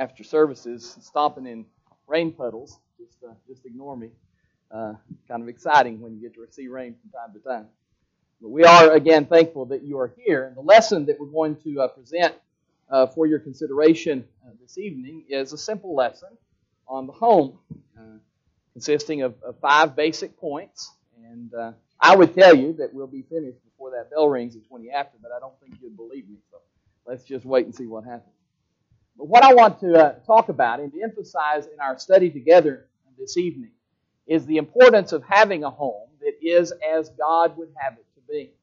after services, stomping in rain puddles. Just ignore me. Kind of exciting when you get to see rain from time to time. But we are, again, thankful that you are here. And the lesson that we're going to present for your consideration this evening is a simple lesson on the home, consisting of 5 basic points. And I would tell you that we'll be finished before that bell rings at 20 after, but I don't think you'd believe me. So let's just wait and see what happens. But what I want to talk about and to emphasize in our study together this evening is the importance of having a home that is as God would have it to be.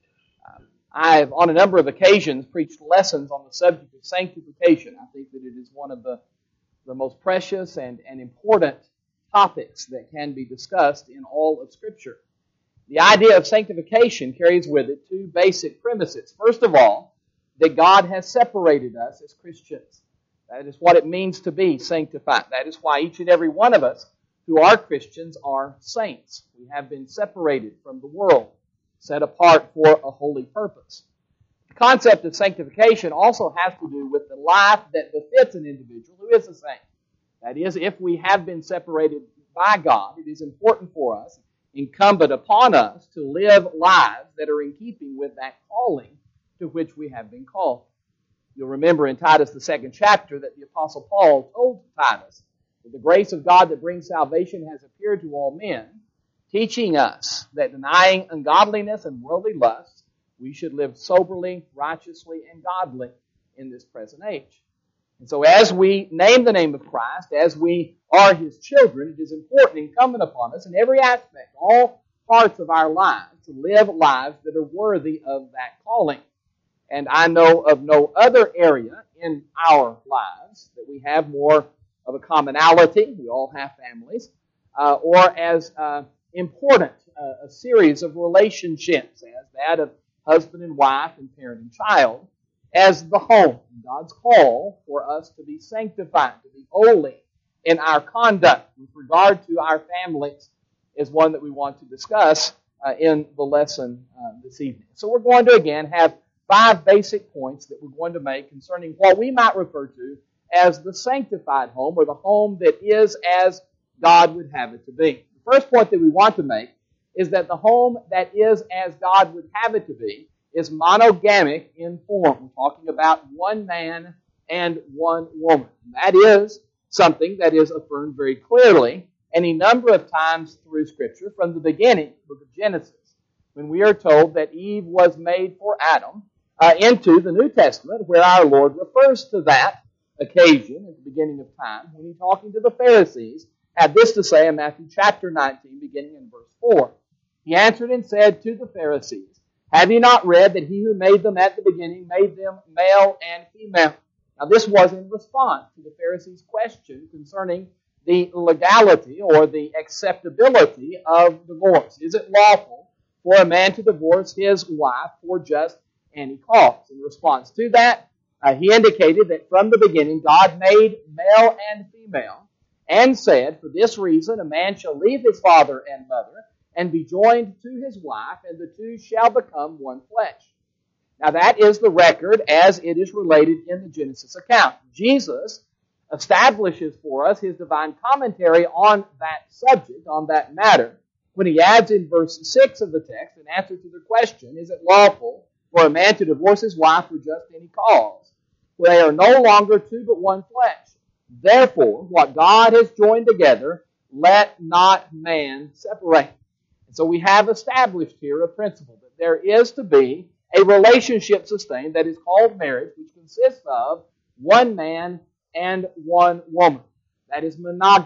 I've, on a number of occasions, preached lessons on the subject of sanctification. I think that it is one of the most precious and important topics that can be discussed in all of Scripture. The idea of sanctification carries with it 2 basic premises. First of all, that God has separated us as Christians. That is what it means to be sanctified. That is why each and every one of us who are Christians are saints. We have been separated from the world, set apart for a holy purpose. The concept of sanctification also has to do with the life that befits an individual who is a saint. That is, if we have been separated by God, it is important for us, incumbent upon us, to live lives that are in keeping with that calling to which we have been called. You'll remember in Titus, the 2nd chapter, that the Apostle Paul told Titus that the grace of God that brings salvation has appeared to all men, teaching us that denying ungodliness and worldly lusts, we should live soberly, righteously, and godly in this present age. And so as we name the name of Christ, as we are His children, it is important, incumbent upon us in every aspect, all parts of our lives, to live lives that are worthy of that calling. And I know of no other area in our lives that we have more of a commonality, we all have families, or as important a series of relationships as that of husband and wife and parent and child, as the home. God's call for us to be sanctified, to be holy in our conduct with regard to our families is one that we want to discuss in the lesson this evening. So we're going to again have 5 basic points that we're going to make concerning what we might refer to as the sanctified home, or the home that is as God would have it to be. The first point that we want to make is that the home that is as God would have it to be is monogamic in form. We're talking about one man and one woman. And that is something that is affirmed very clearly any number of times through Scripture from the beginning, the book of Genesis, when we are told that Eve was made for Adam, into the New Testament, where our Lord refers to that occasion at the beginning of time, when He's talking to the Pharisees, had this to say in Matthew chapter 19, beginning in verse 4. He answered and said to the Pharisees, "Have you not read that He who made them at the beginning made them male and female?" Now this was in response to the Pharisees' question concerning the legality or the acceptability of divorce. Is it lawful for a man to divorce his wife for just any cause? In response to that, he indicated that from the beginning God made male and female and said, "For this reason a man shall leave his father and mother and be joined to his wife, and the two shall become one flesh." Now that is the record as it is related in the Genesis account. Jesus establishes for us His divine commentary on that subject, on that matter, when He adds in verse 6 of the text, in answer to the question, is it lawful for a man to divorce his wife for just any cause? For they are no longer two but one flesh. Therefore, what God has joined together, let not man separate. And so we have established here a principle that there is to be a relationship sustained that is called marriage, which consists of one man and one woman. That is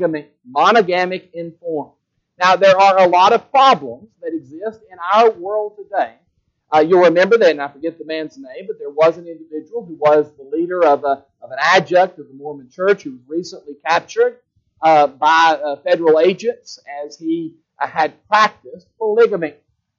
monogamic in form. Now, there are a lot of problems that exist in our world today. You'll remember that, and I forget the man's name, but there was an individual who was the leader of an adjunct of the Mormon Church who was recently captured by federal agents as he had practiced polygamy.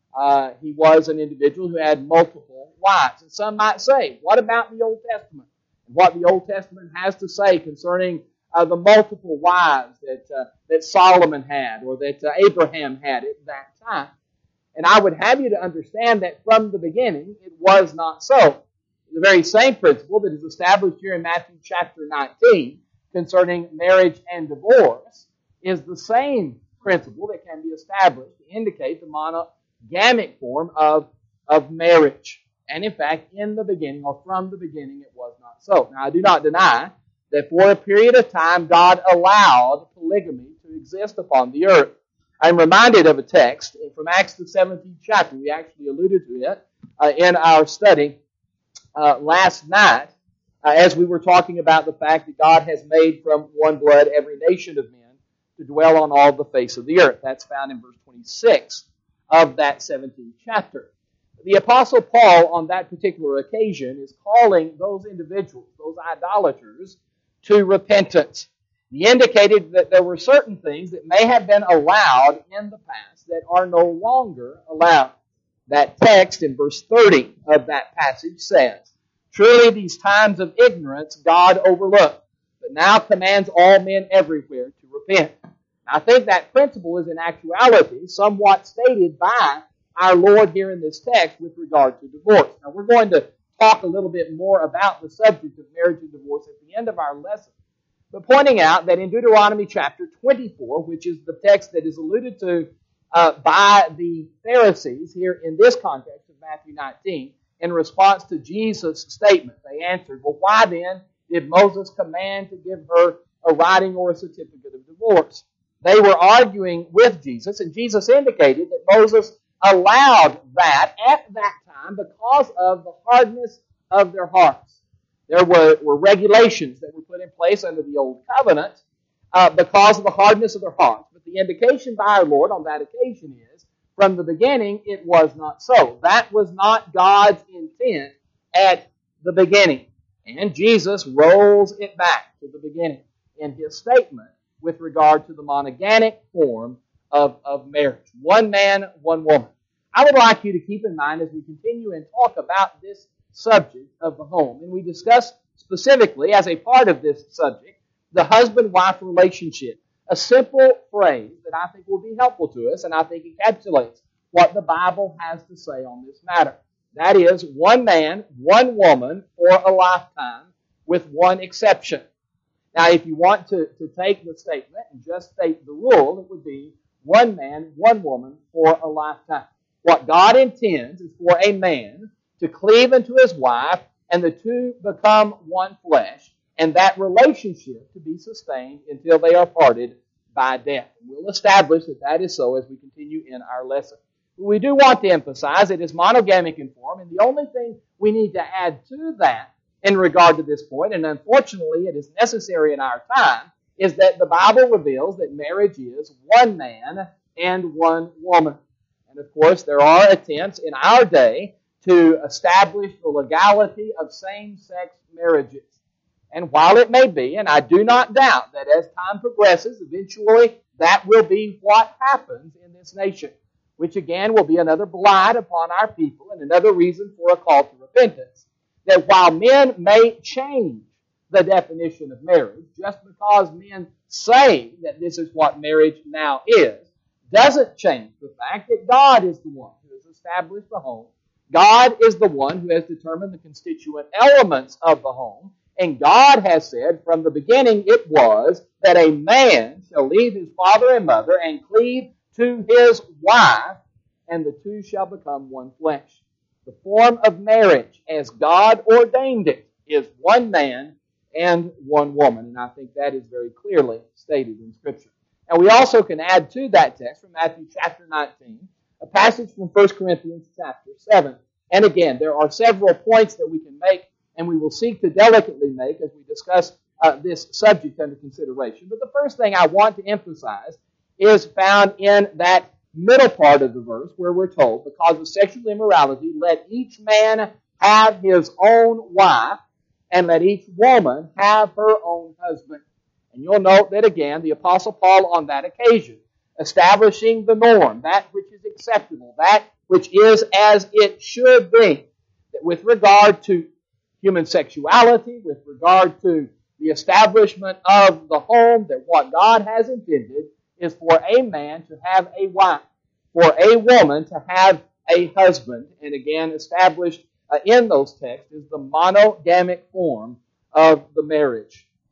He was an individual who had multiple wives. And some might say, what about the Old Testament? And what the Old Testament has to say concerning the multiple wives that Solomon had or that Abraham had at that time. And I would have you to understand that from the beginning, it was not so. The very same principle that is established here in Matthew chapter 19 concerning marriage and divorce is the same principle that can be established to indicate the monogamic form of marriage. And in fact, in the beginning, or from the beginning, it was not so. Now, I do not deny that for a period of time, God allowed polygamy to exist upon the earth. I'm reminded of a text from Acts the 17th chapter. We actually alluded to it in our study last night as we were talking about the fact that God has made from one blood every nation of men to dwell on all the face of the earth. That's found in verse 26 of that 17th chapter. The Apostle Paul, on that particular occasion, is calling those individuals, those idolaters, to repentance. He indicated that there were certain things that may have been allowed in the past that are no longer allowed. That text in verse 30 of that passage says, "Truly these times of ignorance God overlooked, but now commands all men everywhere to repent." I think that principle is in actuality somewhat stated by our Lord here in this text with regard to divorce. Now we're going to talk a little bit more about the subject of marriage and divorce at the end of our lesson. But pointing out that in Deuteronomy chapter 24, which is the text that is alluded to by the Pharisees here in this context of Matthew 19, in response to Jesus' statement, they answered, "Well, why then did Moses command to give her a writing or a certificate of divorce?" They were arguing with Jesus, and Jesus indicated that Moses allowed that at that time because of the hardness of their hearts. There were regulations that were put in place under the Old Covenant because of the hardness of their hearts. But the indication by our Lord on that occasion is, from the beginning, it was not so. That was not God's intent at the beginning. And Jesus rolls it back to the beginning in His statement with regard to the monogamic form of marriage. One man, one woman. I would like you to keep in mind as we continue and talk about this subject of the home, and we discuss specifically as a part of this subject, the husband-wife relationship. A simple phrase that I think will be helpful to us, and I think encapsulates what the Bible has to say on this matter. That is, one man, one woman for a lifetime, with one exception. Now, if you want to take the statement and just state the rule, it would be one man, one woman for a lifetime. What God intends is for a man to cleave unto his wife, and the two become one flesh, and that relationship to be sustained until they are parted by death. We'll establish that that is so as we continue in our lesson. But we do want to emphasize it is monogamic in form, and the only thing we need to add to that in regard to this point, and unfortunately it is necessary in our time, is that the Bible reveals that marriage is one man and one woman. And of course, there are attempts in our day to establish the legality of same-sex marriages. And while it may be, and I do not doubt that as time progresses, eventually that will be what happens in this nation, which again will be another blight upon our people and another reason for a call to repentance. That while men may change the definition of marriage, just because men say that this is what marriage now is, doesn't change the fact that God is the one who has established the home. God is the one who has determined the constituent elements of the home. And God has said from the beginning it was that a man shall leave his father and mother and cleave to his wife, and the two shall become one flesh. The form of marriage, as God ordained it, is one man and one woman. And I think that is very clearly stated in Scripture. And we also can add to that text from Matthew chapter 19, a passage from 1 Corinthians chapter 7. And again, there are several points that we can make, and we will seek to delicately make as we discuss this subject under consideration. But the first thing I want to emphasize is found in that middle part of the verse where we're told, because of sexual immorality, let each man have his own wife, and let each woman have her own husband. And you'll note that again, the Apostle Paul on that occasion, establishing the norm, that which is acceptable, that which is as it should be, that with regard to human sexuality, with regard to the establishment of the home, that what God has intended is for a man to have a wife, for a woman to have a husband, and again established in those texts is the monogamic form of the marriage.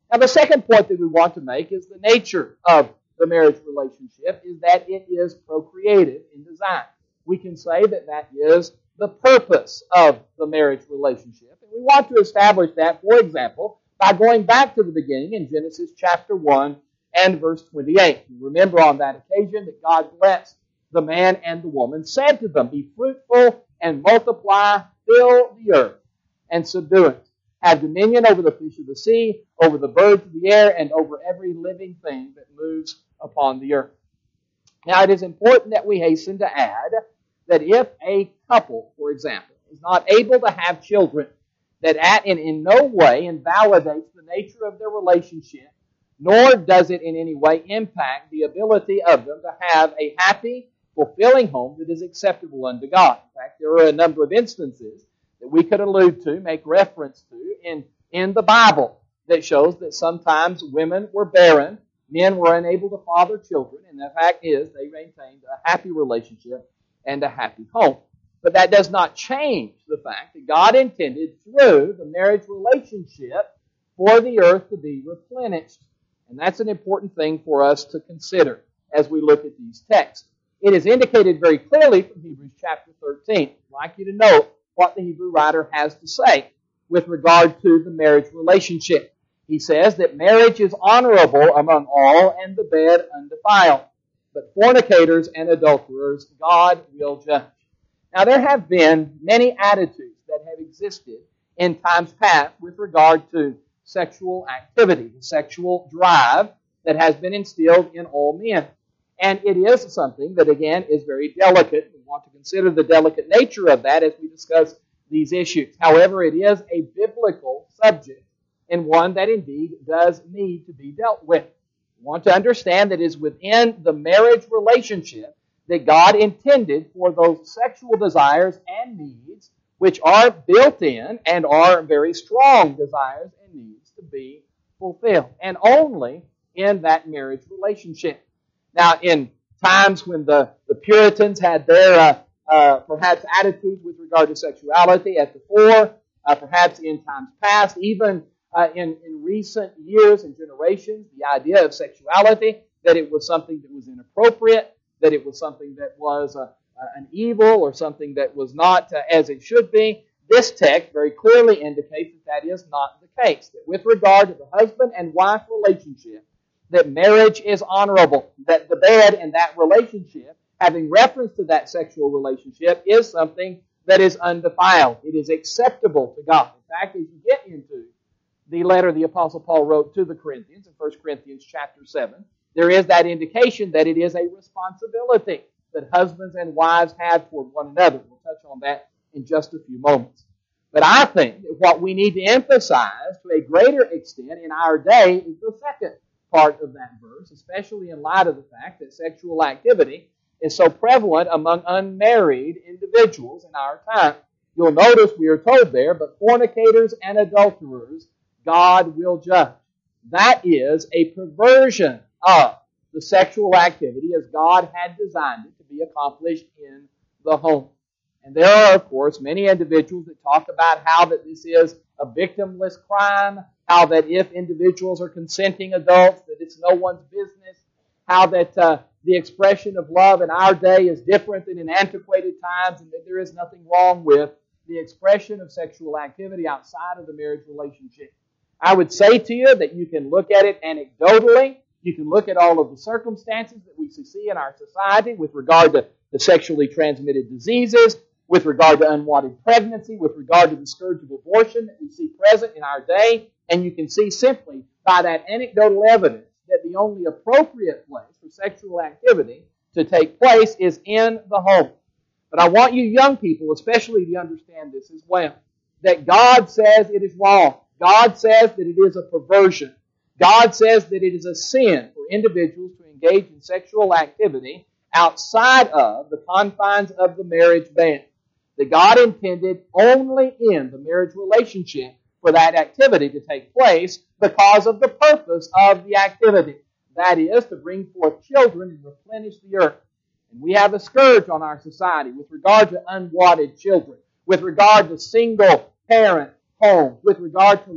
Now, the second point that we want to make is the nature of the marriage relationship is that it is procreative in design. We can say that that is the purpose of the marriage relationship. And we want to establish that, for example, by going back to the beginning in Genesis chapter 1 and verse 28. You remember on that occasion that God blessed the man and the woman, said to them, "Be fruitful and multiply, fill the earth and subdue it. Have dominion over the fish of the sea, over the birds of the air, and over every living thing that moves upon the earth." Now, it is important that we hasten to add that if a couple, for example, is not able to have children, that in no way invalidates the nature of their relationship, nor does it in any way impact the ability of them to have a happy, fulfilling home that is acceptable unto God. In fact, there are a number of instances that we could allude to, make reference to in the Bible that shows that sometimes women were barren, men were unable to father children, and the fact is they maintained a happy relationship and a happy home. But that does not change the fact that God intended through the marriage relationship for the earth to be replenished. And that's an important thing for us to consider as we look at these texts. It is indicated very clearly from Hebrews chapter 13. I'd like you to note what the Hebrew writer has to say with regard to the marriage relationship. He says that marriage is honorable among all, and the bed undefiled. But fornicators and adulterers God will judge. Now, there have been many attitudes that have existed in times past with regard to sexual activity, the sexual drive that has been instilled in all men. And it is something that, again, is very delicate. We want to consider the delicate nature of that as we discuss these issues. However, it is a biblical subject and one that indeed does need to be dealt with. We want to understand that it is within the marriage relationship that God intended for those sexual desires and needs, which are built in and are very strong desires and needs, to be fulfilled. And only in that marriage relationship. Now, in times when the Puritans had their perhaps attitudes with regard to sexuality at the fore, perhaps in times past, even in recent years and generations, the idea of sexuality, that it was something that was inappropriate, that it was something that was an evil or something that was not as it should be. This text very clearly indicates that that is not the case. That with regard to the husband and wife relationship, that marriage is honorable, that the bed in that relationship, having reference to that sexual relationship, is something that is undefiled. It is acceptable to God. In fact, as you get into the letter the Apostle Paul wrote to the Corinthians in 1 Corinthians chapter 7, there is that indication that it is a responsibility that husbands and wives have toward one another. We'll touch on that in just a few moments. But I think that what we need to emphasize to a greater extent in our day is the second part of that verse, especially in light of the fact that sexual activity is so prevalent among unmarried individuals in our time. You'll notice we are told there, but fornicators and adulterers God will judge. That is a perversion of the sexual activity as God had designed it to be accomplished in the home. And there are, of course, many individuals that talk about how that this is a victimless crime, how that if individuals are consenting adults, that it's no one's business, how that the expression of love in our day is different than in antiquated times, and that there is nothing wrong with the expression of sexual activity outside of the marriage relationship. I would say to you that you can look at it anecdotally. You can look at all of the circumstances that we see in our society with regard to the sexually transmitted diseases, with regard to unwanted pregnancy, with regard to the scourge of abortion that we see present in our day. And you can see simply by that anecdotal evidence that the only appropriate place for sexual activity to take place is in the home. But I want you young people especially to understand this as well, that God says it is wrong. God says that it is a perversion. God says that it is a sin for individuals to engage in sexual activity outside of the confines of the marriage band. That God intended only in the marriage relationship for that activity to take place because of the purpose of the activity. That is, to bring forth children and replenish the earth. And we have a scourge on our society with regard to unwanted children, with regard to single-parent homes, with regard to latchkey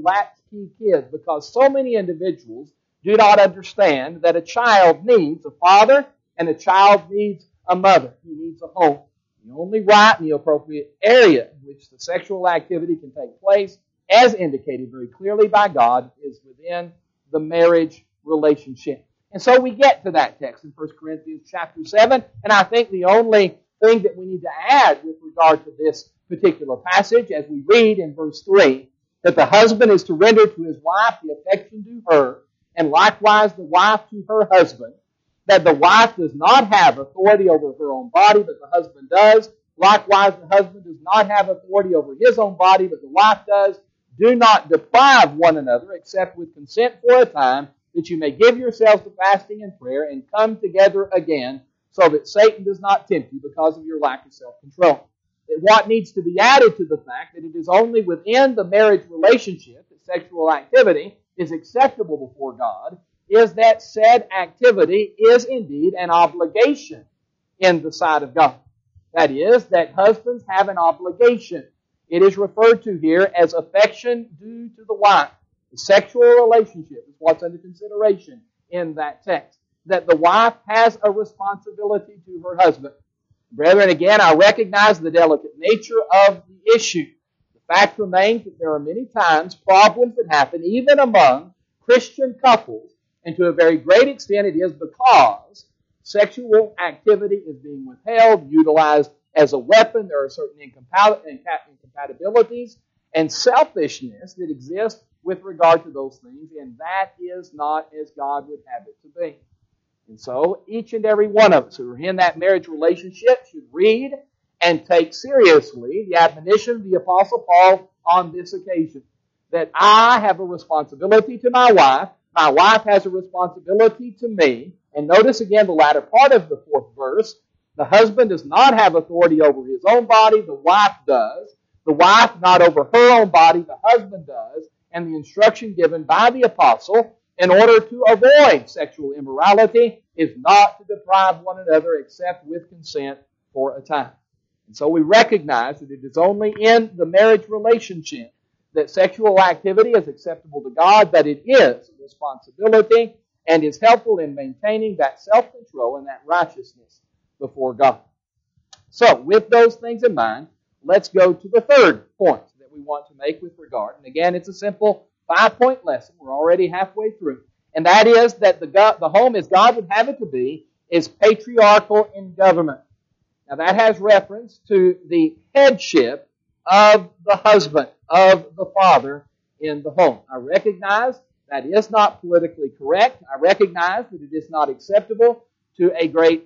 key kids, because so many individuals do not understand that a child needs a father and a child needs a mother. He needs a home. The only right and the appropriate area in which the sexual activity can take place, as indicated very clearly by God, is within the marriage relationship. And so we get to that text in 1 Corinthians chapter 7, and I think the only thing that we need to add with regard to this particular passage, as we read in verse 3, that the husband is to render to his wife the affection due her, and likewise the wife to her husband, that the wife does not have authority over her own body, but the husband does. Likewise, the husband does not have authority over his own body, but the wife does. Do not deprive one another, except with consent for a time, that you may give yourselves to fasting and prayer, and come together again, so that Satan does not tempt you because of your lack of self-control. That what needs to be added to the fact that it is only within the marriage relationship that sexual activity is acceptable before God, is that said activity is indeed an obligation in the sight of God. That is, that husbands have an obligation. It is referred to here as affection due to the wife. The sexual relationship is what's under consideration in that text. That the wife has a responsibility to her husband. Brethren, again, I recognize the delicate nature of the issue. The fact remains that there are many times problems that happen even among Christian couples, and to a very great extent it is because sexual activity is being withheld, utilized as a weapon. There are certain incompatibilities and selfishness that exist with regard to those things, and that is not as God would have it to be. And so each and every one of us who are in that marriage relationship should read and take seriously the admonition of the Apostle Paul on this occasion. That I have a responsibility to my wife has a responsibility to me. And notice again the latter part of the 4th verse. The husband does not have authority over his own body, the wife does. The wife not over her own body, the husband does. And the instruction given by the apostle in order to avoid sexual immorality is not to deprive one another except with consent for a time. And so we recognize that it is only in the marriage relationship that sexual activity is acceptable to God, that it is a responsibility and is helpful in maintaining that self-control and that righteousness before God. So, with those things in mind, let's go to the third point that we want to make with regard. And again, it's a simple 5-point lesson. We're already halfway through. And that is that the home, as God would have it to be, is patriarchal in government. Now, that has reference to the headship of the husband, of the father in the home. I recognize that is not politically correct. I recognize that it is not acceptable to a great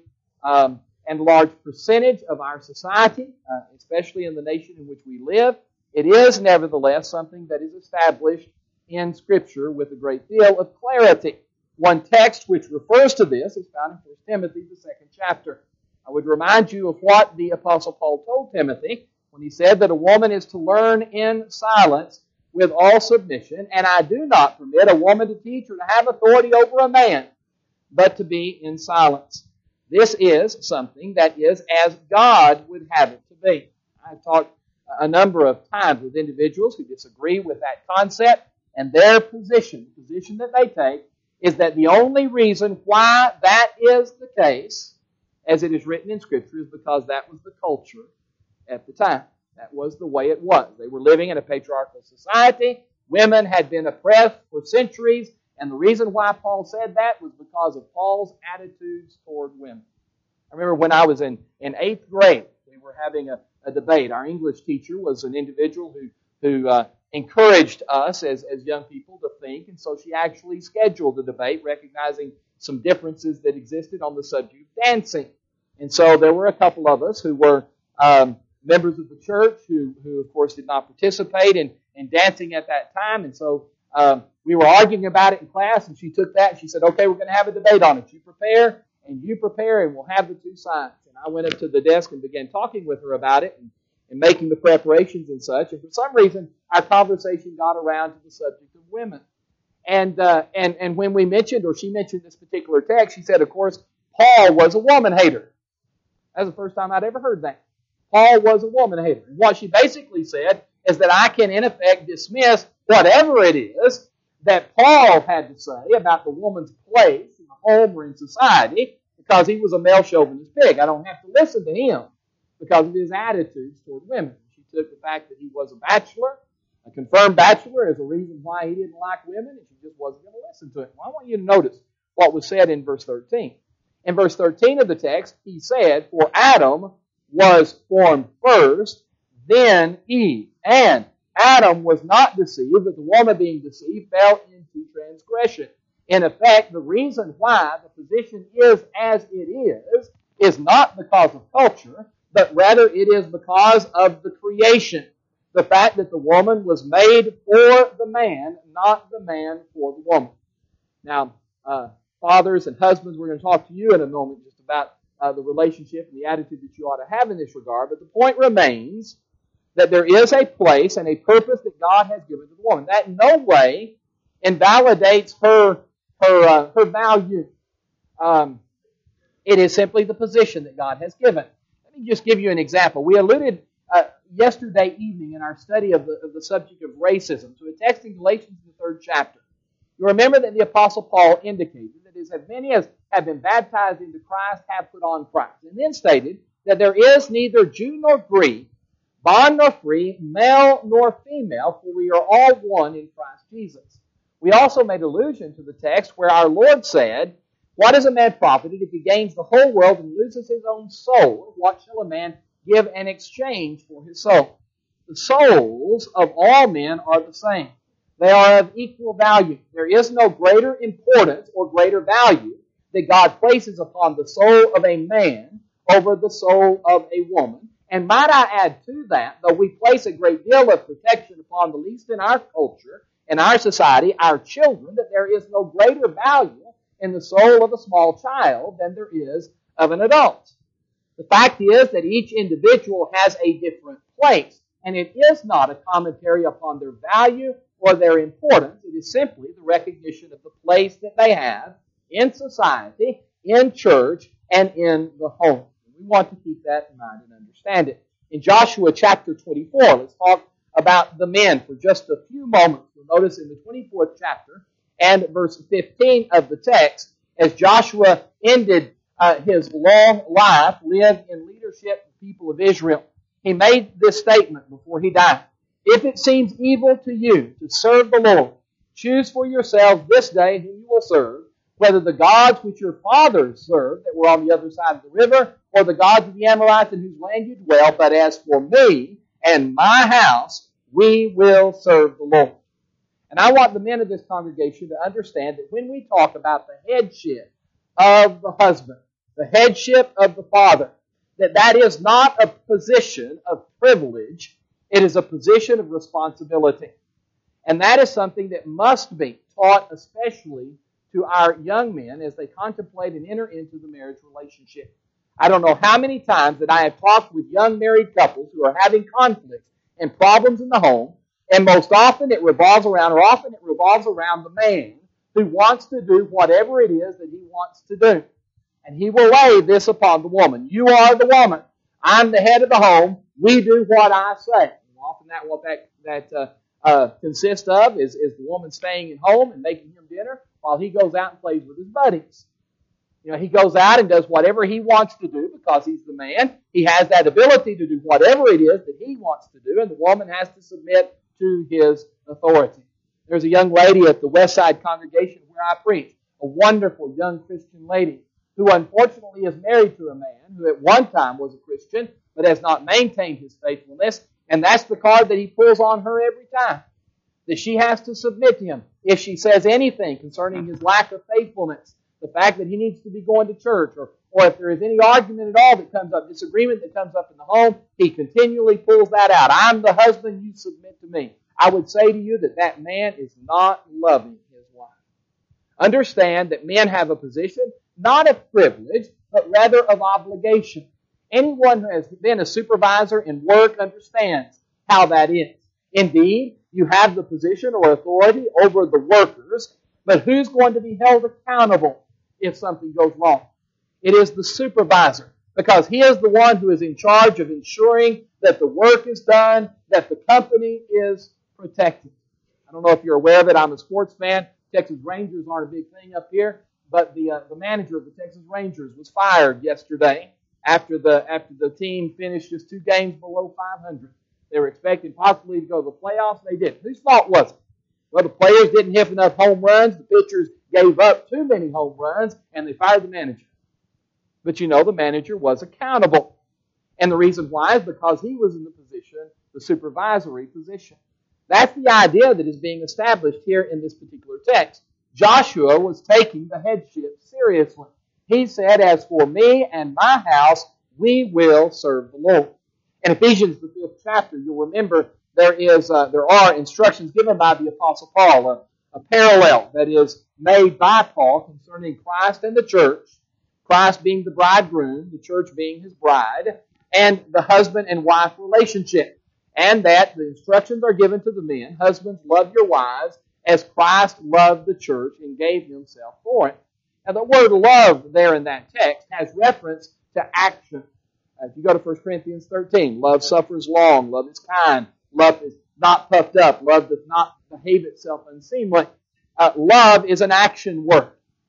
and large percentage of our society, especially in the nation in which we live. It is nevertheless something that is established in Scripture with a great deal of clarity. One text which refers to this is found in 1 Timothy, the 2nd chapter. I would remind you of what the Apostle Paul told Timothy when he said that a woman is to learn in silence with all submission, and I do not permit a woman to teach or to have authority over a man, but to be in silence. This is something that is as God would have it to be. I've talked a number of times with individuals who disagree with that concept, and their position, the position that they take, is that the only reason why that is the case, as it is written in Scripture, is because that was the culture at the time. That was the way it was. They were living in a patriarchal society. Women had been oppressed for centuries, and the reason why Paul said that was because of Paul's attitudes toward women. I remember when I was in 8th grade, we were having a debate. Our English teacher was an individual who encouraged us as young people to think, and so she actually scheduled a debate recognizing some differences that existed on the subject of dancing. And so there were a couple of us who were members of the church who of course did not participate in dancing at that time. And so we were arguing about it in class, and she took that and she said, okay, we're going to have a debate on it. You prepare, and we'll have the two sides. And I went up to the desk and began talking with her about it and making the preparations and such. And for some reason, our conversation got around to the subject of women. And when we mentioned, or she mentioned this particular text, she said, of course, Paul was a woman hater. That was the first time I'd ever heard that. Paul was a woman hater. And what she basically said is that I can, in effect, dismiss whatever it is that Paul had to say about the woman's place in the home or in society, because he was a male chauvinist pig. I don't have to listen to him because of his attitudes toward women. She took the fact that he was a bachelor, a confirmed bachelor, as a reason why he didn't like women, and she just wasn't going to listen to him. Well, I want you to notice what was said in verse 13. In verse 13 of the text, he said, "For Adam was formed first, then Eve. And Adam was not deceived, but the woman being deceived fell into transgression." In effect, the reason why the position is as it is not because of culture, but rather it is because of the creation. The fact that the woman was made for the man, not the man for the woman. Now, fathers and husbands, we're going to talk to you in a moment just about the relationship and the attitude that you ought to have in this regard. But the point remains that there is a place and a purpose that God has given to the woman. That in no way invalidates her value. It is simply the position that God has given. Let me just give you an example. We alluded yesterday evening in our study of the subject of racism to a text in Galatians in the 3rd chapter. You remember that the Apostle Paul indicated that as many as have been baptized into Christ have put on Christ, and then stated that there is neither Jew nor Greek, bond nor free, male nor female, for we are all one in Christ Jesus. We also made allusion to the text where our Lord said, "What is a man profited if he gains the whole world and loses his own soul? What shall a man give in exchange for his soul?" The souls of all men are the same. They are of equal value. There is no greater importance or greater value that God places upon the soul of a man over the soul of a woman. And might I add to that, though we place a great deal of protection upon the least in our culture, in our society, our children, that there is no greater value in the soul of a small child than there is of an adult. The fact is that each individual has a different place, and it is not a commentary upon their value or their importance. It is simply the recognition of the place that they have in society, in church, and in the home. We want to keep that in mind and understand it. In Joshua chapter 24, let's talk about the men for just a few moments. You'll notice in the 24th chapter and verse 15 of the text, as Joshua ended his long life, lived in leadership of the people of Israel, he made this statement before he died. "If it seems evil to you to serve the Lord, choose for yourselves this day whom you will serve, whether the gods which your fathers served that were on the other side of the river, or the gods of the Amorites in whose land you dwell. But as for me and my house, we will serve the Lord." And I want the men of this congregation to understand that when we talk about the headship of the husband, the headship of the father, that is not a position of privilege, it is a position of responsibility. And that is something that must be taught especially to our young men as they contemplate and enter into the marriage relationship. I don't know how many times that I have talked with young married couples who are having conflicts and problems in the home, and most often it revolves around the man who wants to do whatever it is that he wants to do. And he will lay this upon the woman. "You are the woman. I'm the head of the home. We do what I say." And often what that consists of is the woman staying at home and making him dinner while he goes out and plays with his buddies. You know, he goes out and does whatever he wants to do because he's the man. He has that ability to do whatever it is that he wants to do, and the woman has to submit to his authority. There's a young lady at the West Side congregation where I preach, a wonderful young Christian lady who unfortunately is married to a man who at one time was a Christian but has not maintained his faithfulness, and that's the card that he pulls on her every time, that she has to submit to him. If she says anything concerning his lack of faithfulness, the fact that he needs to be going to church, or if there is any argument at all that comes up, disagreement that comes up in the home, he continually pulls that out. "I'm the husband, you submit to me." I would say to you that man is not loving his wife. Understand that men have a position, not of privilege, but rather of obligation. Anyone who has been a supervisor in work understands how that is. Indeed, you have the position or authority over the workers, but who's going to be held accountable if something goes wrong? It is the supervisor, because he is the one who is in charge of ensuring that the work is done, that the company is protected. I don't know if you're aware of it. I'm a sports fan. Texas Rangers aren't a big thing up here, but the manager of the Texas Rangers was fired yesterday after the team finished just 2 games below 500. They were expecting possibly to go to the playoffs. They didn't. Whose fault was it? Well, the players didn't hit enough home runs. The pitchers gave up too many home runs, and they fired the manager. But you know, the manager was accountable. And the reason why is because he was in the position, the supervisory position. That's the idea that is being established here in this particular text. Joshua was taking the headship seriously. He said, as for me and my house, we will serve the Lord. In Ephesians, the 5th chapter, you'll remember there are instructions given by the Apostle Paul, a parallel that is made by Paul concerning Christ and the church, Christ being the bridegroom, the church being his bride, and the husband and wife relationship. And that the instructions are given to the men, husbands, love your wives, as Christ loved the church and gave himself for it. Now the word love there in that text has reference to action. If you go to 1 Corinthians 13, love suffers long, love is kind, love is not puffed up, love does not behave itself unseemly. Love is an action word.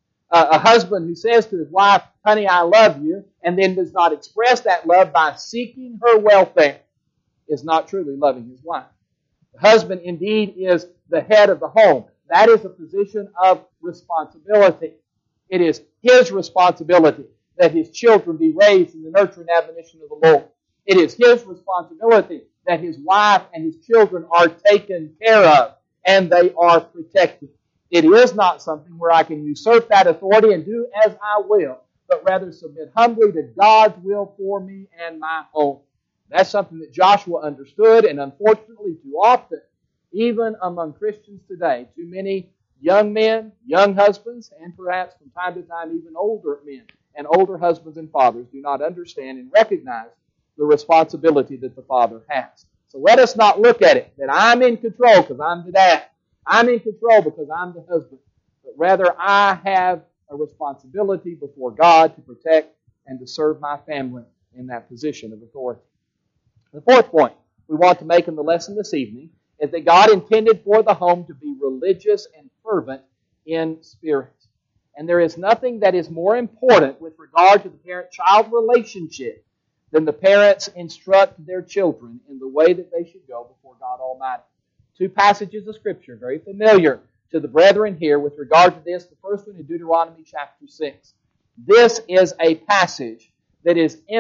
A husband who says to his wife, honey, I love you, and then does not express that love by seeking her welfare, is not truly loving his wife. The husband indeed is the head of the home. That is a position of responsibility. It is his responsibility that his children be raised in the nurture and admonition of the Lord. It is his responsibility that his wife and his children are taken care of and they are protected. It is not something where I can usurp that authority and do as I will, but rather submit humbly to God's will for me and my home. That's something that Joshua understood, and unfortunately too often, even among Christians today, too many young men, young husbands, and perhaps from time to time even older men and older husbands and fathers do not understand and recognize the responsibility that the father has. So let us not look at it that I'm in control because I'm the dad. I'm in control because I'm the husband. But rather I have a responsibility before God to protect and to serve my family in that position of authority. The fourth point we want to make in the lesson this evening is that God intended for the home to be religious and fervent in spirit. And there is nothing that is more important with regard to the parent-child relationship than the parents instruct their children in the way that they should go before God Almighty. 2 passages of Scripture very familiar to the brethren here with regard to this. The first one in Deuteronomy chapter 6. This is a passage that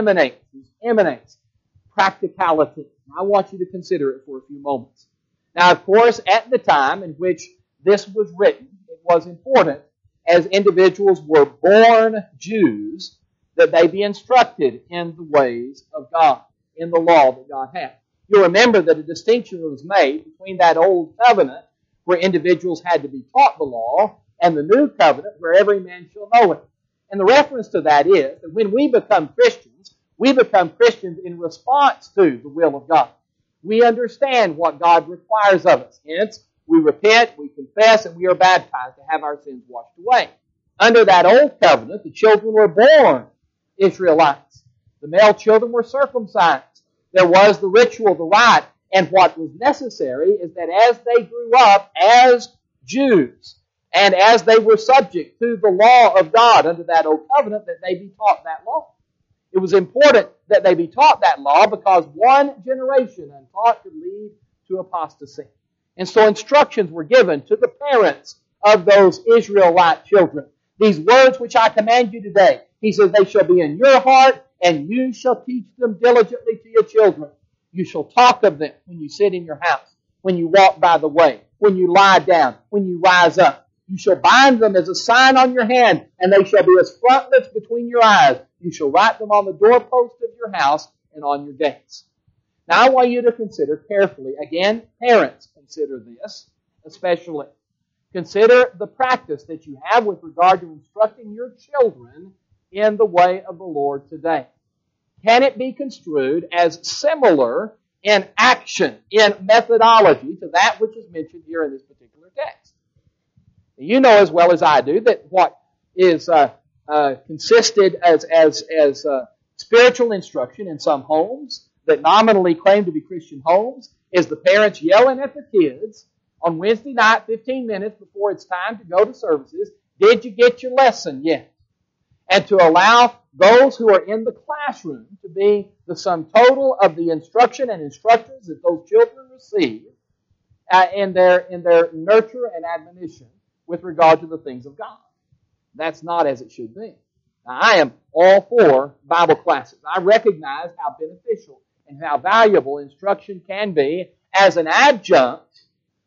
emanates practicality. I want you to consider it for a few moments. Now, of course, at the time in which this was written, it was important, as individuals were born Jews, that they be instructed in the ways of God, in the law that God had. You'll remember that a distinction was made between that old covenant, where individuals had to be taught the law, and the new covenant, where every man shall know it. And the reference to that is that when we become Christians in response to the will of God. We understand what God requires of us. Hence, we repent, we confess, and we are baptized to have our sins washed away. Under that old covenant, the children were born Israelites. The male children were circumcised. There was the ritual, the rite, and what was necessary is that as they grew up as Jews, and as they were subject to the law of God under that old covenant, that they be taught that law. It was important that they be taught that law because one generation untaught could lead to apostasy. And so instructions were given to the parents of those Israelite children. These words which I command you today, he says, they shall be in your heart, and you shall teach them diligently to your children. You shall talk of them when you sit in your house, when you walk by the way, when you lie down, when you rise up. You shall bind them as a sign on your hand, and they shall be as frontlets between your eyes. You shall write them on the doorpost of your house and on your gates. Now I want you to consider carefully, again, parents, consider this especially. Consider the practice that you have with regard to instructing your children in the way of the Lord today. Can it be construed as similar in action, in methodology, to that which is mentioned here in this particular text? You know as well as I do that what is consisted as spiritual instruction in some homes that nominally claim to be Christian homes is the parents yelling at the kids On Wednesday night, 15 minutes before it's time to go to services, did you get your lesson yet? And to allow those who are in the classroom to be the sum total of the instruction and instructions that those children receive in their nurture and admonition with regard to the things of God. That's not as it should be. Now, I am all for Bible classes. I recognize how beneficial and how valuable instruction can be as an adjunct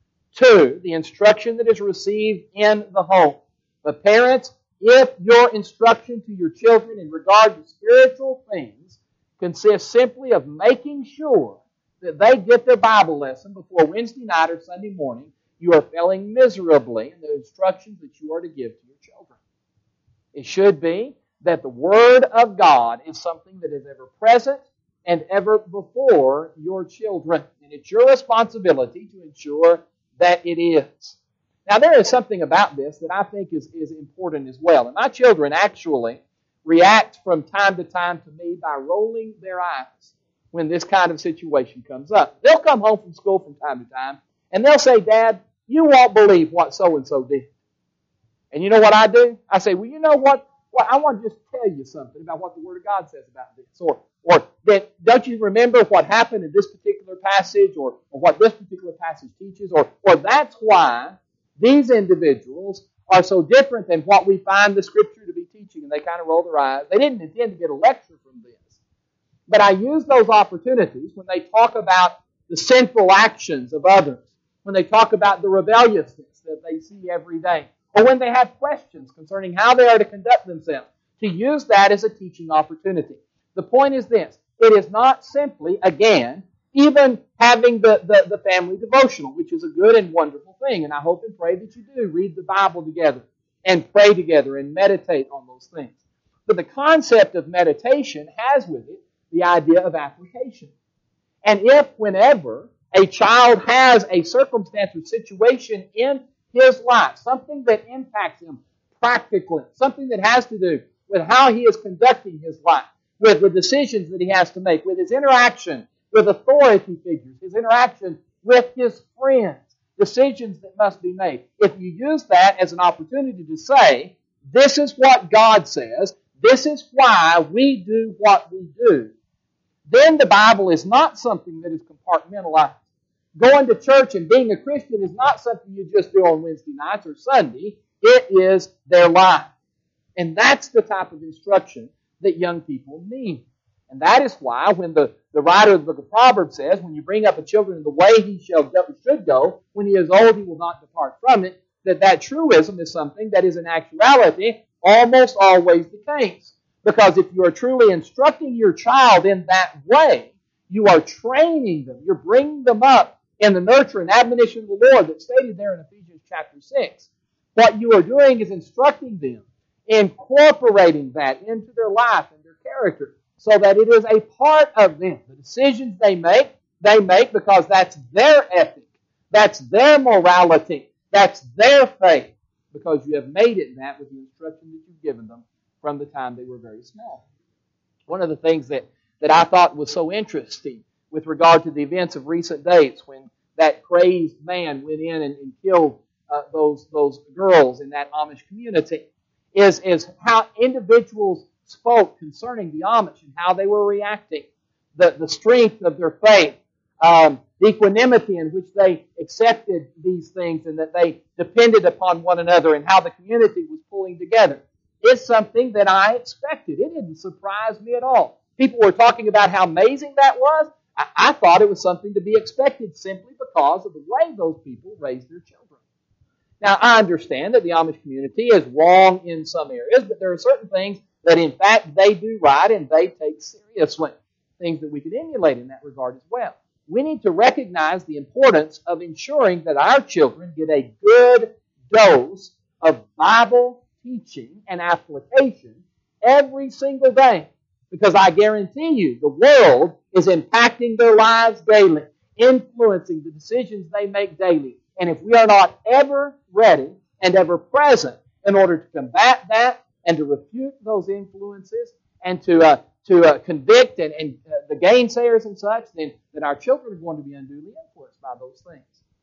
to the instruction that is received in the home. But parents, if your instruction to your children in regard to spiritual things consists simply of making sure that they get their Bible lesson before Wednesday night or Sunday morning, you are failing miserably in the instructions that you are to give to your children. It should be that the Word of God is something that is ever present and ever before your children. And it's your responsibility to ensure that it is. Now, there is something about this that I think is important as well. And my children actually react from time to time to me by rolling their eyes when this kind of situation comes up. They'll come home from school from time to time, and they'll say, "Dad, you won't believe what so-and-so did." And you know what I do? I say, "Well, you know what? I want to just tell you something about what the Word of God says about this." Or that, "Don't you remember what happened in this particular passage or what this particular passage teaches?" Or "That's why these individuals are so different than what we find the Scripture to be teaching." And they kind of roll their eyes. They didn't intend to get a lecture from this. But I use those opportunities when they talk about the sinful actions of others, when they talk about the rebelliousness that they see every day, or when they have questions concerning how they are to conduct themselves, to use that as a teaching opportunity. The point is this: it is not simply, again, even having the family devotional, which is a good and wonderful thing, and I hope and pray that you do read the Bible together and pray together and meditate on those things. But the concept of meditation has with it the idea of application. And whenever a child has a circumstance or situation in his life, something that impacts him practically, something that has to do with how he is conducting his life, with the decisions that he has to make, with his interaction with authority figures, his interaction with his friends, decisions that must be made. If you use that as an opportunity to say, "This is what God says, this is why we do what we do," then the Bible is not something that is compartmentalized. Going to church and being a Christian is not something you just do on Wednesday nights or Sunday. It is their life. And that's the type of instruction that young people need. And that is why when the writer of the book of Proverbs says, "When you bring up a child in the way he should go, when he is old he will not depart from it," that truism is something that is in actuality almost always the case. Because if you are truly instructing your child in that way, you are training them. You're bringing them up in the nurture and admonition of the Lord that's stated there in Ephesians chapter 6. What you are doing is instructing them, incorporating that into their life and their character so that it is a part of them. The decisions they make because that's their ethic, that's their morality, that's their faith, because you have made it that with the instruction that you've given them from the time they were very small. One of the things that I thought was so interesting with regard to the events of recent days, when that crazed man went in and killed those girls in that Amish community, is how individuals spoke concerning the Amish and how they were reacting, the strength of their faith, the equanimity in which they accepted these things and that they depended upon one another, and how the community was pulling together. It's something that I expected. It didn't surprise me at all. People were talking about how amazing that was. I thought it was something to be expected simply because of the way those people raised their children. Now, I understand that the Amish community is wrong in some areas, but there are certain things that, in fact, they do right and they take seriously. Things that we could emulate in that regard as well. We need to recognize the importance of ensuring that our children get a good dose of Bible teaching and application every single day. Because I guarantee you, the world is impacting their lives daily, influencing the decisions they make daily. And if we are not ever ready and ever present in order to combat that and to refute those influences and to convict and the gainsayers and such, then our children are going to be unduly influenced by those things.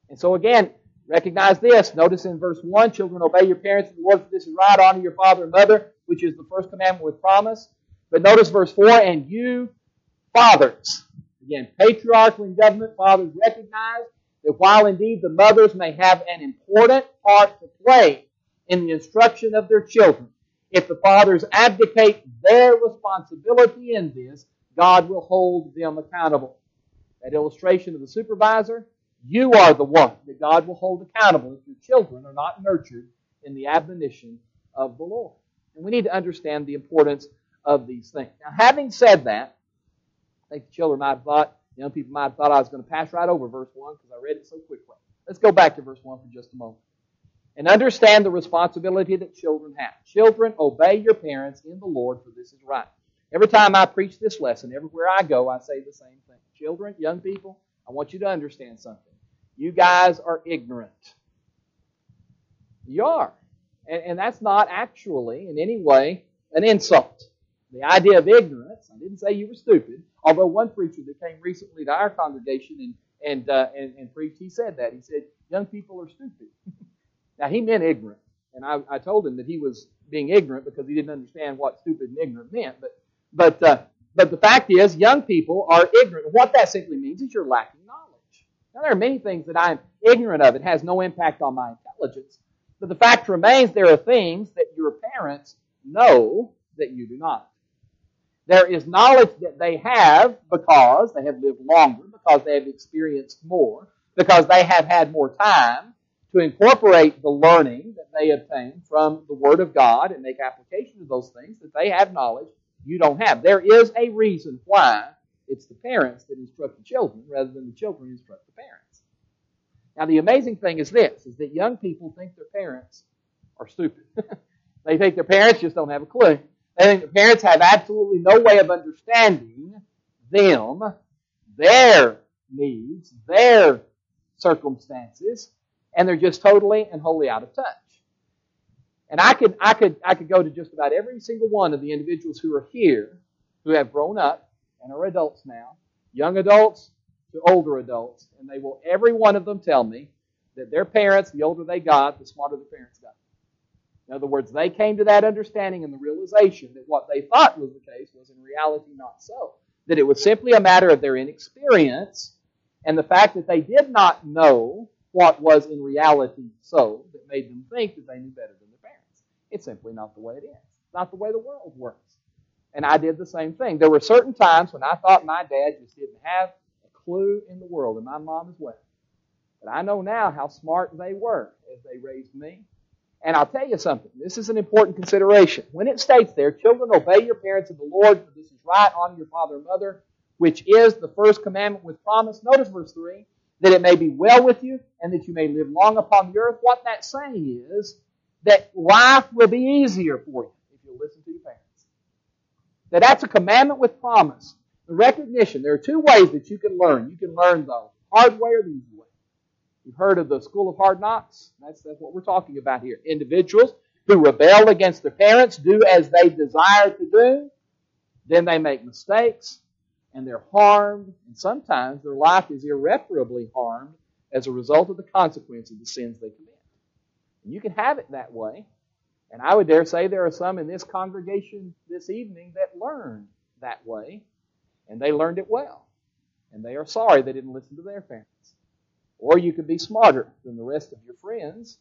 And so again, recognize this. Notice in verse 1, children, obey your parents in the Lord, for this is right. Honor your father and mother, which is the first commandment with promise. But notice verse 4, and you fathers. Again, patriarchal in government, fathers recognize that while indeed the mothers may have an important part to play in the instruction of their children, if the fathers abdicate their responsibility in this, God will hold them accountable. That illustration of the supervisor, you are the one that God will hold accountable if your children are not nurtured in the admonition of the Lord. And we need to understand the importance of these things. Now, having said that, I think the children might have thought, young people might have thought I was going to pass right over verse 1 because I read it so quickly. Let's go back to verse 1 for just a moment. And understand the responsibility that children have. Children, obey your parents in the Lord, for this is right. Every time I preach this lesson, everywhere I go, I say the same thing. Children, young people, I want you to understand something. You guys are ignorant. You are. And that's not actually in any way an insult. The idea of ignorance, I didn't say you were stupid, although one preacher that came recently to our congregation and preached, he said that. He said, young people are stupid. Now, he meant ignorant. And I told him that he was being ignorant because he didn't understand what stupid and ignorant meant. But the fact is, young people are ignorant. What that simply means is you're lacking knowledge. Now, there are many things that I'm ignorant of. It has no impact on my intelligence. But the fact remains there are things that your parents know that you do not. There is knowledge that they have because they have lived longer, because they have experienced more, because they have had more time to incorporate the learning that they obtain from the Word of God and make application of those things, that they have knowledge you don't have. There is a reason why it's the parents that instruct the children rather than the children instruct the parents. Now, the amazing thing is this, is that young people think their parents are stupid. They think their parents just don't have a clue. They think their parents have absolutely no way of understanding them, their needs, their circumstances, and they're just totally and wholly out of touch. And I could go to just about every single one of the individuals who are here, who have grown up and are adults now, young adults to older adults, and they will, every one of them tell me that their parents, the older they got, the smarter the parents got. In other words, they came to that understanding and the realization that what they thought was the case was in reality not so. That it was simply a matter of their inexperience and the fact that they did not know what was in reality so that made them think that they knew better than their parents. It's simply not the way it is. It's not the way the world works. And I did the same thing. There were certain times when I thought my dad just didn't have a clue in the world, and my mom as well. But I know now how smart they were as they raised me. And I'll tell you something. This is an important consideration. When it states there, children, obey your parents in the Lord, for this is right, honor your father and mother, which is the first commandment with promise. Notice verse 3, that it may be well with you and that you may live long upon the earth. What that's saying is that life will be easier for you if you listen to your parents. That's a commandment with promise. The recognition, there are two ways that you can learn. You can learn the hard way or the easy way. You've heard of the school of hard knocks. That's what we're talking about here. Individuals who rebel against their parents, do as they desire to do, then they make mistakes, and they're harmed, and sometimes their life is irreparably harmed as a result of the consequence of the sins they commit. And you can have it that way, and I would dare say there are some in this congregation this evening that learned that way, and they learned it well, and they are sorry they didn't listen to their parents. Or you could be smarter than the rest of your friends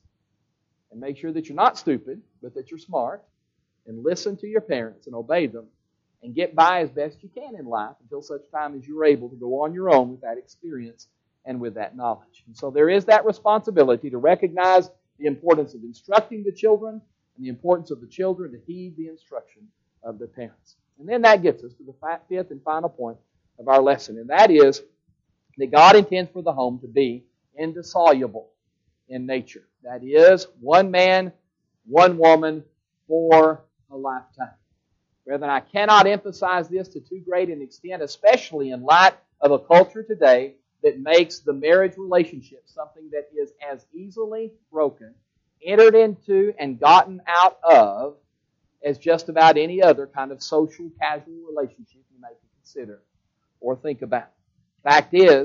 and make sure that you're not stupid, but that you're smart, and listen to your parents and obey them and get by as best you can in life until such time as you're able to go on your own with that experience and with that knowledge. And so there is that responsibility to recognize the importance of instructing the children and the importance of the children to heed the instruction of their parents. And then that gets us to the fifth and final point of our lesson, and that is that God intends for the home to be indissoluble in nature. That is, one man, one woman for a lifetime. Brethren, I cannot emphasize this to too great an extent, especially in light of a culture today that makes the marriage relationship something that is as easily broken, entered into, and gotten out of as just about any other kind of social, casual relationship you may consider or think about. Fact is,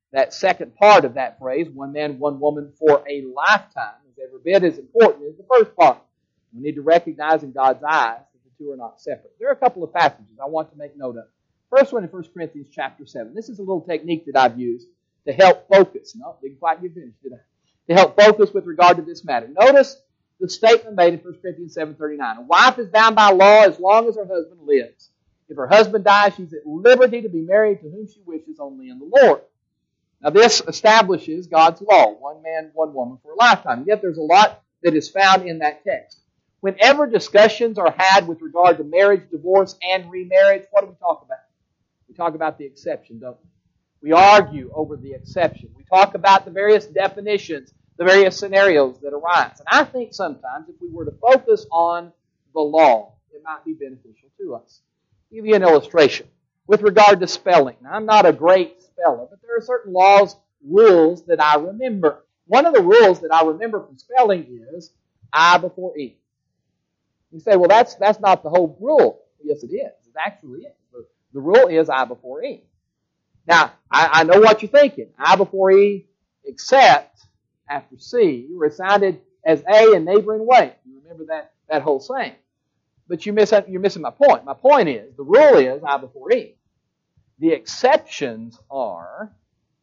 that second part of that phrase, one man, one woman for a lifetime, is every bit as important as the first part. We need to recognize in God's eyes that the two are not separate. There are a couple of passages I want to make note of. First one in 1 Corinthians chapter 7. This is a little technique that I've used to help focus. No, didn't quite get finished, did I? To help focus with regard to this matter. Notice the statement made in 1 Corinthians 7:39. A wife is bound by law as long as her husband lives. If her husband dies, she's at liberty to be married to whom she wishes only in the Lord. Now this establishes God's law, one man, one woman for a lifetime. Yet there's a lot that is found in that text. Whenever discussions are had with regard to marriage, divorce, and remarriage, what do we talk about? We talk about the exception, don't we? We argue over the exception. We talk about the various definitions, the various scenarios that arise. And I think sometimes if we were to focus on the law, it might be beneficial to us. I'll give you an illustration. With regard to spelling. Now, I'm not a great speller, but there are certain rules that I remember. One of the rules that I remember from spelling is I before E. You say, well, that's not the whole rule. Yes, it is. It actually is. The rule is I before E. Now, I know what you're thinking. I before E, except after C, recited as A in neighboring way. You remember that whole saying. But you're missing my point. My point is, the rule is I before E. The exceptions are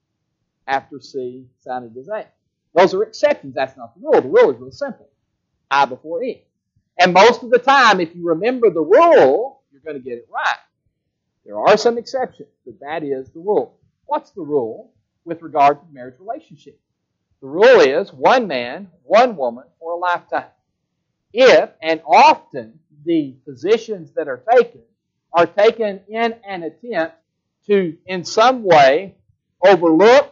after C, sounded as A. Those are exceptions. That's not the rule. The rule is real simple. I before E. And most of the time, if you remember the rule, you're going to get it right. There are some exceptions, but that is the rule. What's the rule with regard to the marriage relationship? The rule is one man, one woman for a lifetime. If, and often, the positions that are taken in an attempt to, in some way, overlook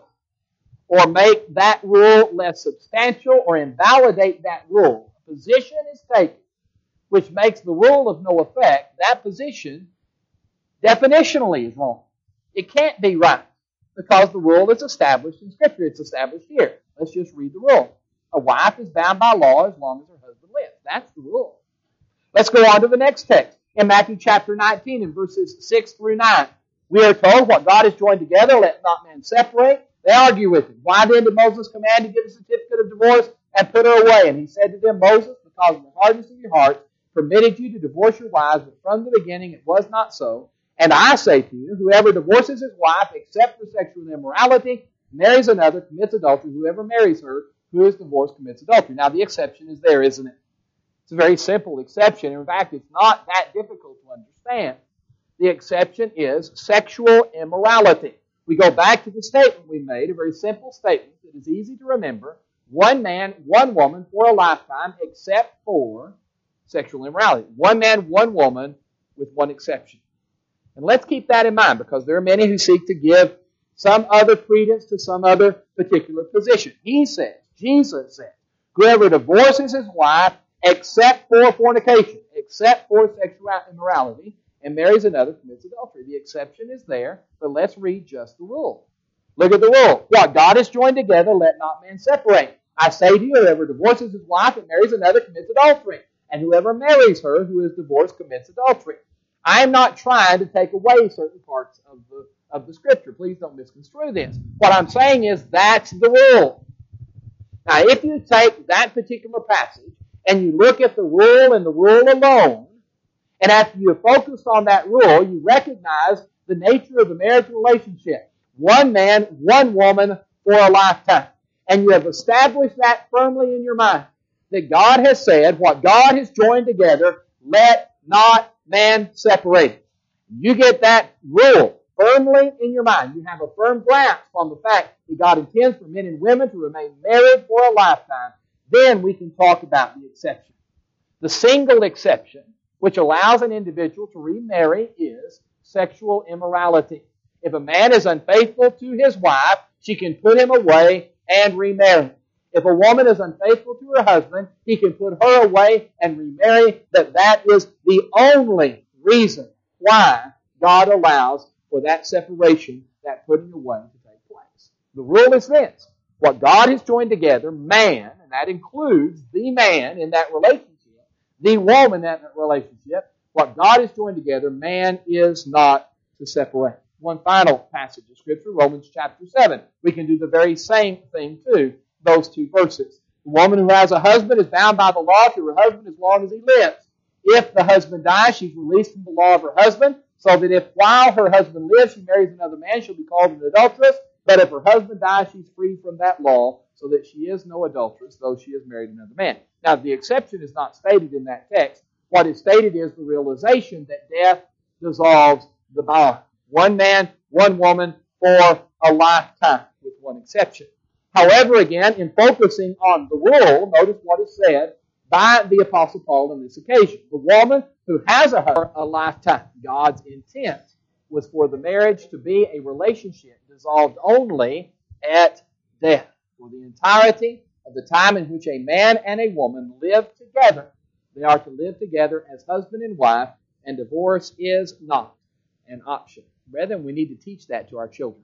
or make that rule less substantial or invalidate that rule. A position is taken which makes the rule of no effect. That position definitionally is wrong. It can't be right because the rule is established in Scripture. It's established here. Let's just read the rule. A wife is bound by law as long as her husband lives. That's the rule. Let's go on to the next text. In Matthew chapter 19 in verses 6 through 9, we are told what God has joined together, let not man separate. They argue with him. Why then did Moses command to give a certificate of divorce and put her away? And he said to them, Moses, because of the hardness of your heart, permitted you to divorce your wives, but from the beginning it was not so. And I say to you, whoever divorces his wife except for sexual immorality, marries another, commits adultery. Whoever marries her who is divorced commits adultery. Now the exception is there, isn't it? It's a very simple exception. In fact, it's not that difficult to understand. The exception is sexual immorality. We go back to the statement we made, a very simple statement that is easy to remember. One man, one woman for a lifetime except for sexual immorality. One man, one woman with one exception. And let's keep that in mind because there are many who seek to give some other credence to some other particular position. He says, Jesus says, whoever divorces his wife except for fornication, except for sexual immorality, and marries another commits adultery. The exception is there, but let's read just the rule. Look at the rule. What God has joined together, let not man separate. I say to you, whoever divorces his wife and marries another commits adultery. And whoever marries her who is divorced commits adultery. I am not trying to take away certain parts of the Scripture. Please don't misconstrue this. What I'm saying is that's the rule. Now, if you take that particular passage and you look at the rule and the rule alone, and after you have focused on that rule, you recognize the nature of the marriage relationship. One man, one woman for a lifetime. And you have established that firmly in your mind. That God has said, what God has joined together, let not man separate. You get that rule firmly in your mind. You have a firm grasp on the fact that God intends for men and women to remain married for a lifetime. Then we can talk about the exception. The single exception which allows an individual to remarry is sexual immorality. If a man is unfaithful to his wife, she can put him away and remarry. If a woman is unfaithful to her husband, he can put her away and remarry. That is the only reason why God allows for that separation, that putting away to take place. The rule is this. What God has joined together, man, and that includes the man in that relationship, the woman in that relationship, what God has joined together, man is not to separate. one final passage of Scripture, Romans chapter 7. We can do the very same thing to those two verses. The woman who has a husband is bound by the law to her husband as long as he lives. If the husband dies, she's released from the law of her husband, so that if while her husband lives she marries another man, she'll be called an adulteress. But if her husband dies, she's free from that law, so that she is no adulteress, though she has married another man. Now, the exception is not stated in that text. What is stated is the realization that death dissolves the bond. One man, one woman, for a lifetime, with one exception. However, again, in focusing on the rule, notice what is said by the Apostle Paul on this occasion. The woman who has a husband for a lifetime. God's intent was for the marriage to be a relationship dissolved only at death. For the entirety of the time in which a man and a woman live together, they are to live together as husband and wife, and divorce is not an option. Brethren, we need to teach that to our children.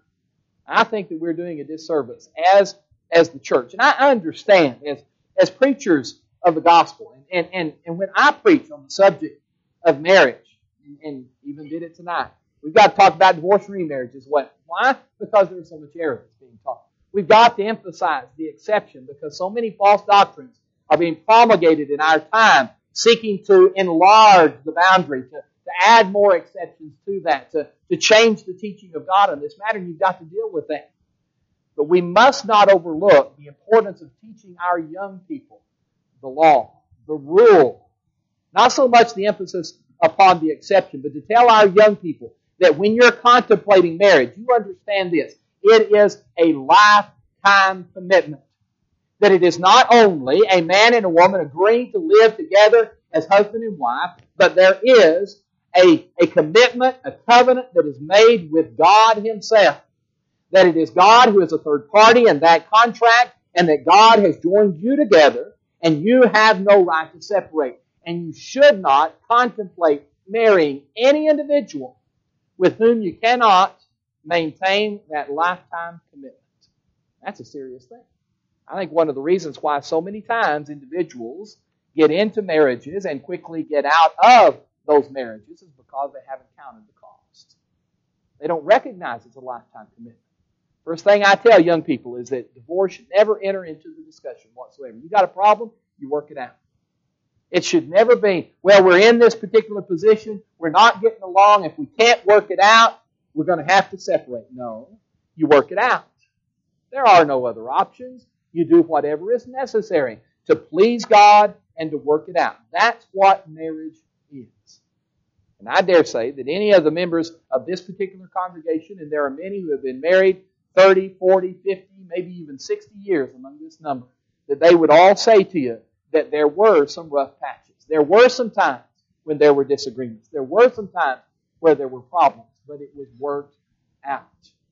I think that we're doing a disservice as the church. And I understand as preachers of the gospel, and when I preach on the subject of marriage, and even did it tonight, we've got to talk about divorce and remarriage as well. Why? Because there's so much error that's being taught. We've got to emphasize the exception because so many false doctrines are being promulgated in our time, seeking to enlarge the boundary, to add more exceptions to that, to change the teaching of God on this matter, and you've got to deal with that. But we must not overlook the importance of teaching our young people the law, the rule. Not so much the emphasis upon the exception, but to tell our young people that when you're contemplating marriage, you understand this. It is a lifetime commitment. That it is not only a man and a woman agreeing to live together as husband and wife, but there is a commitment, a covenant that is made with God Himself. That it is God who is a third party in that contract, and that God has joined you together, and you have no right to separate. And you should not contemplate marrying any individual with whom you cannot maintain that lifetime commitment. That's a serious thing. I think one of the reasons why so many times individuals get into marriages and quickly get out of those marriages is because they haven't counted the cost. They don't recognize it's a lifetime commitment. First thing I tell young people is that divorce should never enter into the discussion whatsoever. You got a problem, you work it out. It should never be, well, we're in this particular position, we're not getting along, if we can't work it out, we're going to have to separate. No, you work it out. There are no other options. You do whatever is necessary to please God and to work it out. That's what marriage is. And I dare say that any of the members of this particular congregation, and there are many who have been married 30, 40, 50, maybe even 60 years among this number, that they would all say to you that there were some rough patches. There were some times when there were disagreements. There were some times where there were problems, but it was worked out.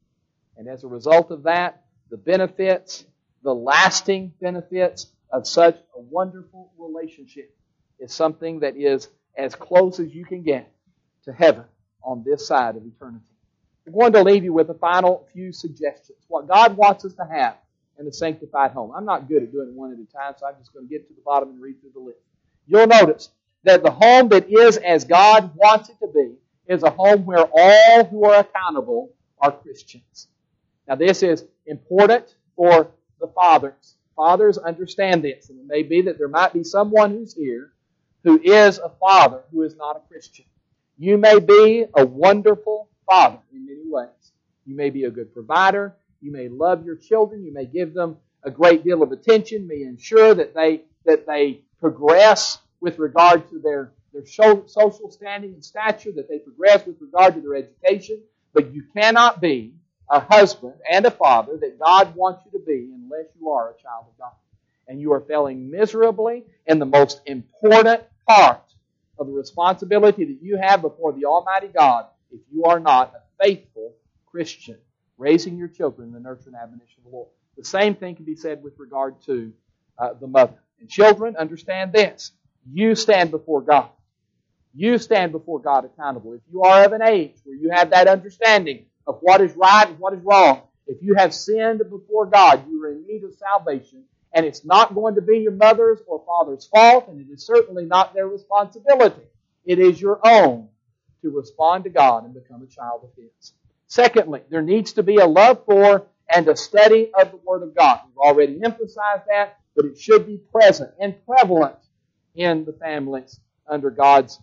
And as a result of that, the benefits, the lasting benefits of such a wonderful relationship is something that is as close as you can get to heaven on this side of eternity. I'm going to leave you with a final few suggestions. What God wants us to have in a sanctified home. I'm not good at doing it one at a time, so I'm just going to get to the bottom and read through the list. You'll notice that the home that is as God wants it to be is a home where all who are accountable are Christians. Now this is important for the fathers. Fathers understand this, and it may be that there might be someone who's here who is a father who is not a Christian. You may be a wonderful father in many ways. You may be a good provider. You may love your children. You may give them a great deal of attention. May ensure that they progress with regard to their social standing and stature, that they progress with regard to their education. But you cannot be a husband and a father that God wants you to be unless you are a child of God. And you are failing miserably in the most important part of the responsibility that you have before the Almighty God if you are not a faithful Christian, raising your children in the nurture and admonition of the Lord. The same thing can be said with regard to the mother. And children, understand this. You stand before God. You stand before God accountable. If you are of an age where you have that understanding of what is right and what is wrong, if you have sinned before God, you are in need of salvation, and it's not going to be your mother's or father's fault, and it is certainly not their responsibility. It is your own to respond to God and become a child of His. Secondly, there needs to be a love for and a study of the Word of God. We've already emphasized that, but it should be present and prevalent in the families under God's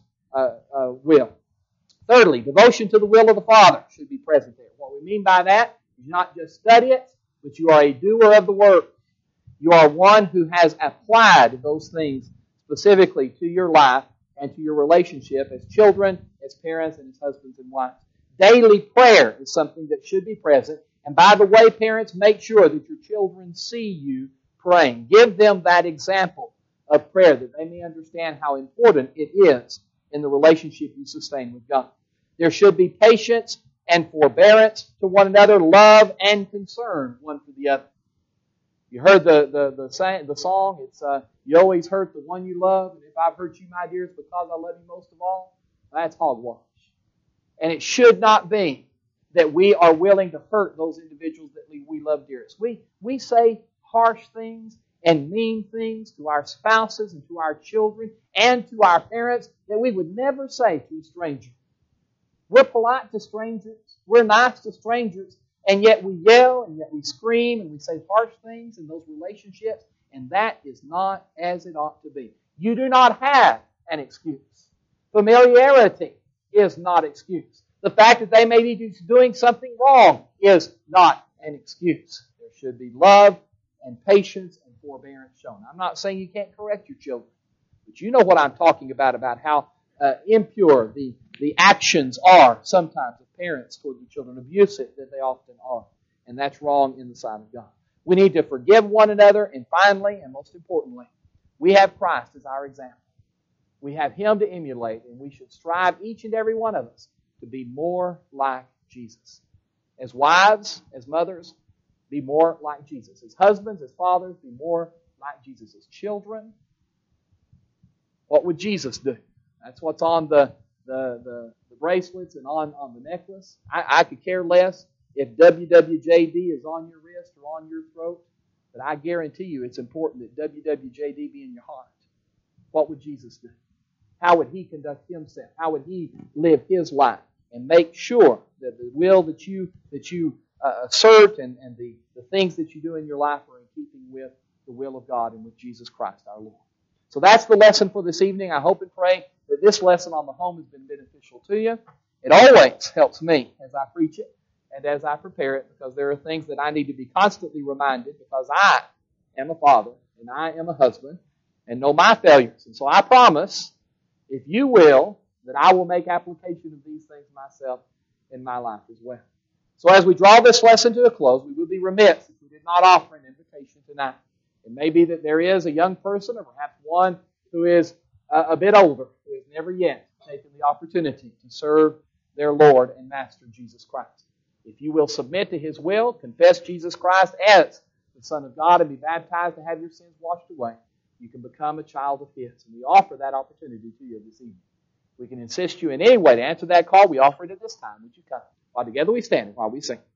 will. Thirdly, devotion to the will of the Father should be present there. What we mean by that is not just study it, but you are a doer of the Word. You are one who has applied those things specifically to your life and to your relationship as children, as parents, and as husbands and wives. Daily prayer is something that should be present. And by the way, parents, make sure that your children see you praying. Give them that example of prayer that they may understand how important it is in the relationship you sustain with God. There should be patience and forbearance to one another, love and concern one for the other. You heard the song, it's you always hurt the one you love, and if I've hurt you, my dear, it's because I love you most of all. That's hogwash. And it should not be that we are willing to hurt those individuals that we love dearest. We say harsh things and mean things to our spouses and to our children and to our parents that we would never say to a stranger. We're polite to strangers. We're nice to strangers. And yet we yell and yet we scream and we say harsh things in those relationships. And that is not as it ought to be. You do not have an excuse. Familiarity is not excuse. The fact that they may be doing something wrong is not an excuse. There should be love and patience and forbearance shown. I'm not saying you can't correct your children, but you know what I'm talking about how impure the actions are sometimes of parents toward the children, abusive that they often are. And that's wrong in the sight of God. We need to forgive one another, and finally, and most importantly, we have Christ as our example. We have Him to emulate, and we should strive, each and every one of us, to be more like Jesus. As wives, as mothers, be more like Jesus. As husbands, as fathers, be more like Jesus. As children, what would Jesus do? That's what's on the bracelets and on the necklace. I could care less if WWJD is on your wrist or on your throat, but I guarantee you it's important that WWJD be in your heart. What would Jesus do? How would He conduct Himself? How would He live His life? And make sure that the will that you assert and the things that you do in your life are in keeping with the will of God and with Jesus Christ our Lord. So that's the lesson for this evening. I hope and pray that this lesson on the home has been beneficial to you. It always helps me as I preach it and as I prepare it, because there are things that I need to be constantly reminded, because I am a father and I am a husband and know my failures. And so I promise, if you will, that I will make application of these things myself in my life as well. So as we draw this lesson to a close, we would be remiss if we did not offer an invitation tonight. It may be that there is a young person, or perhaps one who is a bit older, who has never yet taken the opportunity to serve their Lord and Master Jesus Christ. If you will submit to His will, confess Jesus Christ as the Son of God, and be baptized to have your sins washed away, you can become a child of His. And we offer that opportunity to you this evening. We can assist you in any way to answer that call. We offer it at this time. Would you come? While together we stand and while we sing.